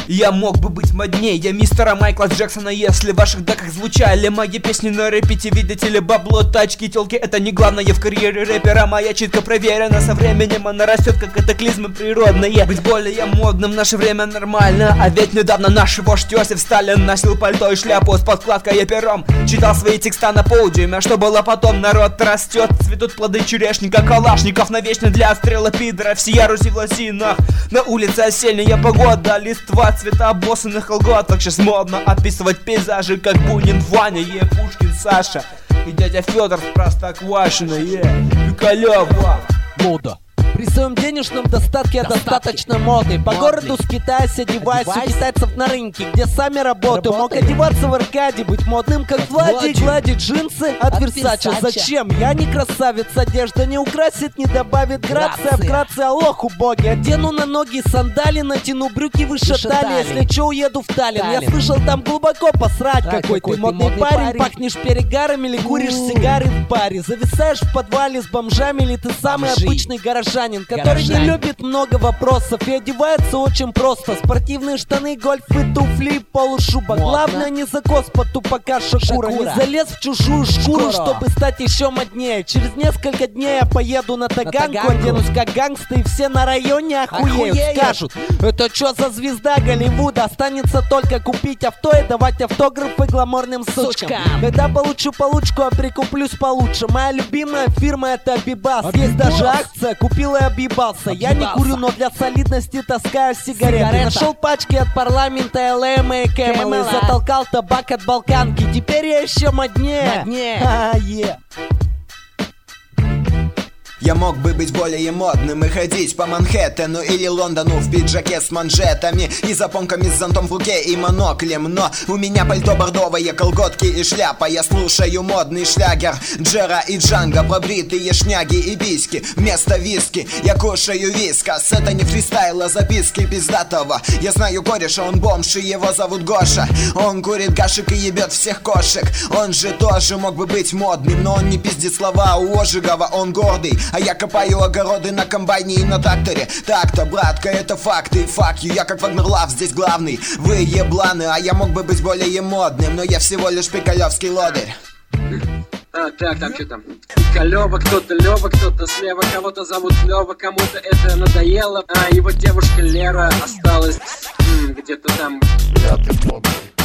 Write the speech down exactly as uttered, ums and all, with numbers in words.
Я мог бы быть модней, я мистера Майкла Джексона. Если в ваших даках звучали мои песни на репите, видите ли, бабло, тачки, тёлки — это не главное в карьере рэпера. Моя читка проверена, со временем она растет, как катаклизмы природные. Быть более модным в наше время нормально. А ведь недавно наш вождь Иосиф Сталин носил пальто и шляпу с подкладкой и пером, читал свои текста на подиуме. А что было потом? Народ растет, цветут плоды черешника, калашников навечно для отстрела пидоров. Всея Руси в лосинах. На улице осенняя погода, листва, цвета обоссанных колготок. Сейчас модно описывать пейзажи, как Бунин Ваня, е, Пушкин Саша и дядя Федор с Простоквашино, е, Пикалёва. Мода. При своем денежном достатке я достаточно модный. По городу скитаюсь, одеваюсь у китайцев на рынке, где сами работаю. Мог одеваться в Аркаде, быть модным, как Влади, гладить джинсы от Версача. Зачем? Я не красавец, одежда не украсит, не добавит грация. Вкратце, алох убогий. Одену на ноги сандали, натяну брюки выше талии. Если чё, уеду в Таллин. Я слышал, там глубоко посрать. Какой ты модный парень, пахнешь перегаром или куришь сигары в баре. Зависаешь в подвале с бомжами, или ты самый обычный горожанин, который Горожанин. не любит много вопросов и одевается очень просто. Спортивные штаны, гольфы, туфли, полушуба. Модно. Главное не закос под тупака Шакура. Не залез в чужую шкуру, Шкура. чтобы стать еще моднее. Через несколько дней я поеду на Таганку, на Таганку. оденусь как гангста, и все на районе охуеют. Охуеют. Скажут, это что за звезда Голливуда? Останется только купить авто и давать автографы гламурным сучкам. Сучка. Когда получу получку, я прикуплюсь получше. Моя любимая фирма — это Абибас. Абибас. Есть даже акция, купил и объебался. объебался. Я не курю, но для солидности таскаю сигареты. Сигарета. Нашел пачки от парламента, эл эм и Кэмэл, и затолкал табак от Балканки. Теперь я еще моднее. Моднее. А, е. Я мог бы быть более модным и ходить по Манхэттену или Лондону в пиджаке с манжетами и запонками с зонтом в руке и моноклем. Но у меня пальто бордовое, колготки и шляпа. Я слушаю модный шлягер Джера и Джанго, пробритые шняги и биски. Вместо виски я кушаю вискас. Это не фристайл, а записки пиздатого. Я знаю кореша, он бомж, и его зовут Гоша. Он курит гашек и ебет всех кошек. Он же тоже мог бы быть модным, но он не пиздит слова у Ожегова, он гордый. А я копаю огороды на комбайне и на тракторе. Так-то, братка, это факты. Fuck you, я как Вагнер Лав здесь главный. Вы ебланы, а я мог бы быть более модным, но я всего лишь пикалевский лодырь. А, так, там что там? Пикалёва, кто-то Лёва, кто-то слева, кого-то зовут Лёва, кому-то это надоело. А его девушка Лера осталась м, где-то там. Я ты модный.